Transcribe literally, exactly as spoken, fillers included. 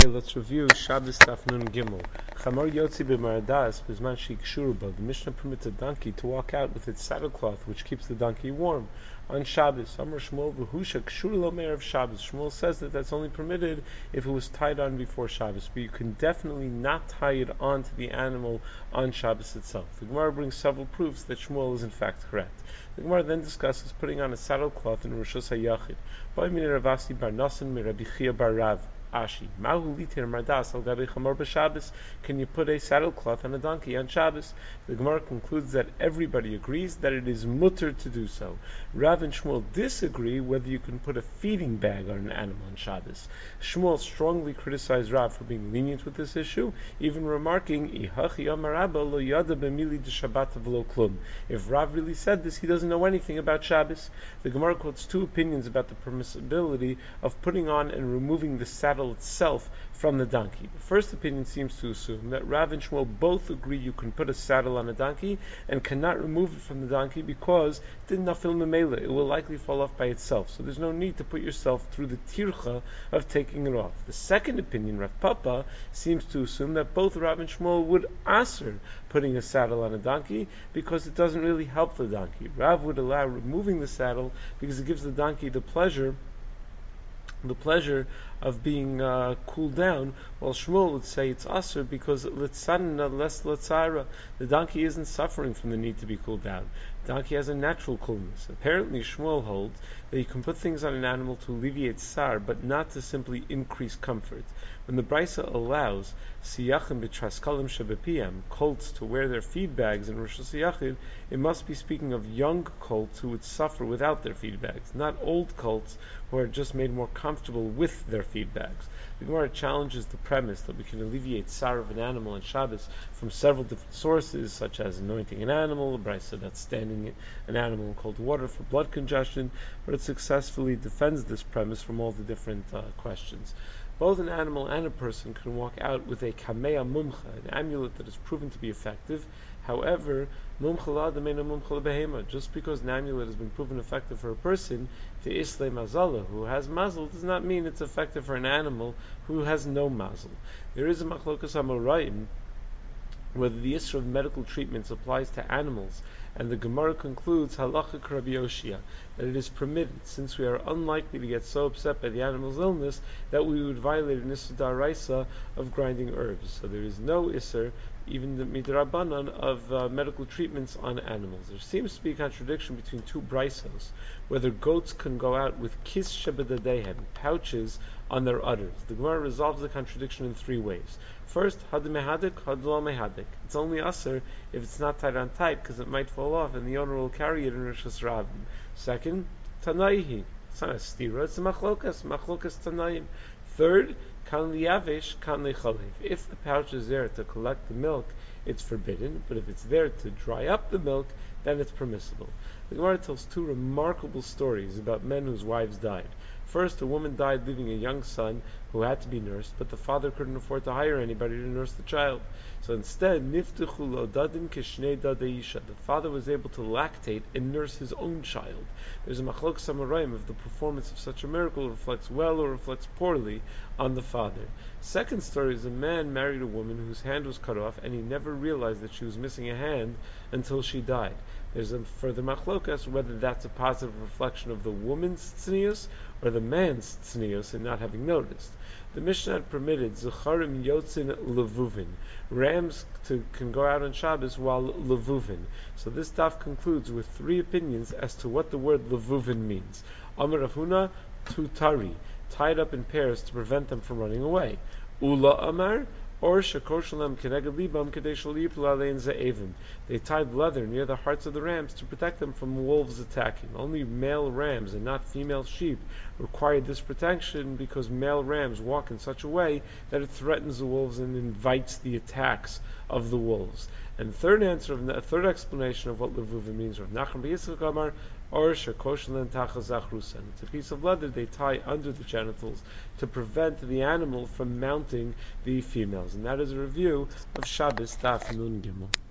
let's review Shabbos Daf Nun Gimel. Chamor Yotzi b'Maradas b'zman she'ikshuru. The Mishnah permits a donkey to walk out with its saddlecloth, which keeps the donkey warm on Shabbos. Amar Shmuel v'husha kshur lo me'erev Shabbos. Shmuel says that that's only permitted if it was tied on before Shabbos, but you can definitely not tie it onto the animal on Shabbos itself. The Gemara brings several proofs that Shmuel is in fact correct. The Gemara then discusses putting on a saddlecloth in Rishus HaYachid. By min Ravasi bar Nasan mi Rabbi Chia bar Rav. Ashi. Mahu litir mardas al gabi chamor b'Shabbos. Can you put a saddlecloth on a donkey on Shabbos? The Gemara concludes that everybody agrees that it is mutter to do so. Rav and Shmuel disagree whether you can put a feeding bag on an animal on Shabbos. Shmuel strongly criticized Rav for being lenient with this issue, even remarking, Ihachi amar Rabba lo yada b'mili d'Shabbat v'lo klum. If Rav really said this, he doesn't know anything about Shabbos. The Gemara quotes two opinions about the permissibility of putting on and removing the saddle itself from the donkey. The first opinion seems to assume that Rav and Shmuel both agree you can put a saddle on a donkey and cannot remove it from the donkey because it will likely fall off by itself. So there's no need to put yourself through the tircha of taking it off. The second opinion, Rav Papa, seems to assume that both Rav and Shmuel would answer putting a saddle on a donkey because it doesn't really help the donkey. Rav would allow removing the saddle because it gives the donkey the pleasure the pleasure of being uh, cooled down, while Shmuel would say it's asr because litzanna less litzara. The donkey isn't suffering from the need to be cooled down. The donkey has a natural coolness. Apparently Shmuel holds that you can put things on an animal to alleviate sar, but not to simply increase comfort. When the Brisa allows siyachim b'traskalim shebepiyam, colts to wear their feed bags in Rosh Hashanah, it must be speaking of young colts who would suffer without their feed bags, not old colts who are just made more comfortable with their feed bags. The Gemara challenges the premise that we can alleviate sar of an animal on Shabbos from several different sources, such as anointing an animal, a brisa that's standing an animal in cold water for blood congestion, but it successfully defends this premise from all the different uh, questions. Both an animal and a person can walk out with a kameya mumcha, an amulet that is proven to be effective. However, just because an amulet has been proven effective for a person, the isle mazala, who has mazel, does not mean it's effective for an animal who has no mazel. There is a machlokas amoraim whether the issue of medical treatments applies to animals, and the Gemara concludes halacha Rabbi Yoshia that it is permitted, since we are unlikely to get so upset by the animal's illness that we would violate an issur daraisa of grinding herbs. So there is no issur, even the midrabanan, of uh, medical treatments on animals. There seems to be a contradiction between two brisos, whether goats can go out with kis shebedadehen, pouches on their udders. The Gemara resolves the contradiction in three ways. First, had mehadik, had lo mehadik. It's only aser if it's not tied on tight, because it might fall off and the owner will carry it in Rishus Rabim. Second, tanaihi. It's not a stira, it's a machlokas, machlokas tanaim. Third, kan liyavish, kan lichalev. If the pouch is there to collect the milk, it's forbidden, but if it's there to dry up the milk, then it's permissible. The Gemara tells two remarkable stories about men whose wives died. First, a woman died leaving a young son who had to be nursed, but the father couldn't afford to hire anybody to nurse the child. So instead, niftuchu lo dadin kishnei dadeisha. The father was able to lactate and nurse his own child. There's a machlok samarayim if the performance of such a miracle reflects well or reflects poorly on the father. Second story is a man married a woman whose hand was cut off, and he never realized that she was missing a hand until she died. There's a further machlokas whether that's a positive reflection of the woman's tznius or the man's tznius in not having noticed. The Mishnah had permitted Zecharim Yotzin Levuvin. Rams to, can go out on Shabbos while Levuvin. So this daf concludes with three opinions as to what the word Levuvin means. Amar Rav Huna, tutari, tied up in pairs to prevent them from running away. Ula Amar, or shakor shalem keneged libam kedei shel yiplu alein ze'evim. They tied leather near the hearts of the rams to protect them from wolves attacking. Only male rams and not female sheep required this protection because male rams walk in such a way that it threatens the wolves and invites the attacks of the wolves. And the third answer, of a third explanation of what levuvim means, Rav Nachman bar Yitzchak Amar, or shekoshelan tachazachrusan. It's a piece of leather they tie under the genitals to prevent the animal from mounting the females. And that is a review of Shabbos Daf Nun Gimel.